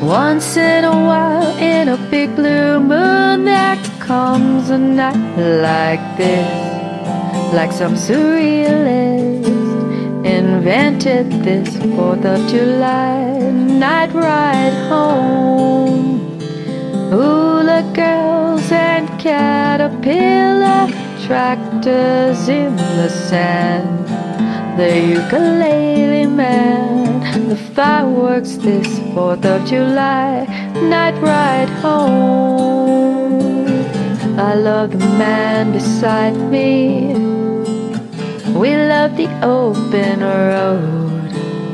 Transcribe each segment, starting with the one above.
Once in a while, in a big blue moon, there comes a night like this, like some surrealist invented this 4th of July night ride home. Hula girls and caterpillar tractors in the sand, the ukulele man, the fireworks this 4th of July night ride home. I love the man beside me, we love the open road.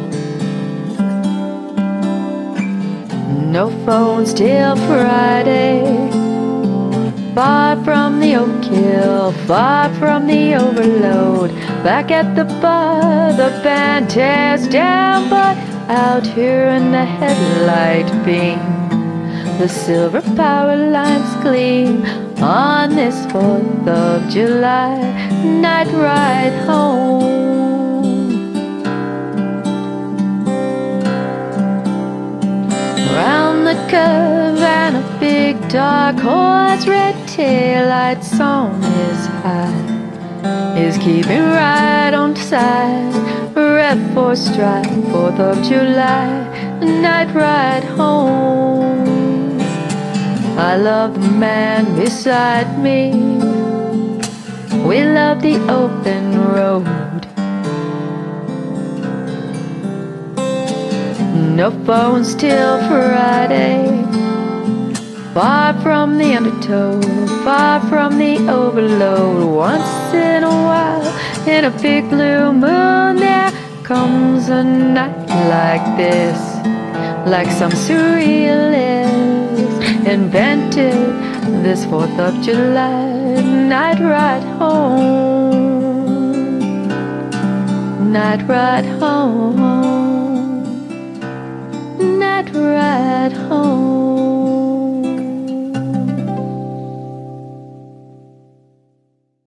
No phones till Friday, far from the Oak Hill, far from the overload. Back at the bar, the band tears down, but out here in the headlight beam, the silver power lines gleam on this 4th of July night ride home. Round the curve and a big dark horse, red taillights on his high, is keeping right on side. Red for stride, 4th of July night ride home. I love the man beside me, we love the open road. No phones till Friday, far from the undertow, far from the overload. Once in a while, in a big blue moon, there comes a night like this, like some surrealist invented this 4th of July night ride home. Night ride home.